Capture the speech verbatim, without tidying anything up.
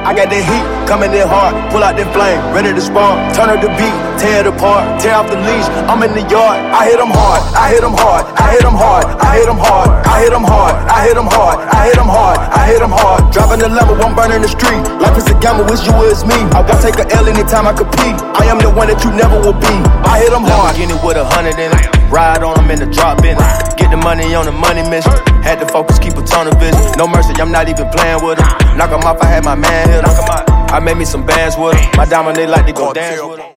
I got that heat, coming in hard, pull out that flame, ready to spark, turn up the beat, tear it apart, tear off the leash, I'm in the yard, I hit them hard, I hit them hard, I hit them hard, I hit them hard, I hit them hard, I hit them hard, I hit them hard, I hit them hard, driving the level, I'm burning the street, life is a gamble, wish you was me, I won't take a L anytime I compete, I am the one that you never will be, I hit them hard. Lamborghini with a hundred in it, ride on them in the drop in it, get the money on the money mission, had to focus, keep a ton of vision, no mercy, I'm not even playing with them, knock them off, I had my man hit them, I made me some bands with them, my diamond they like to go dance with them.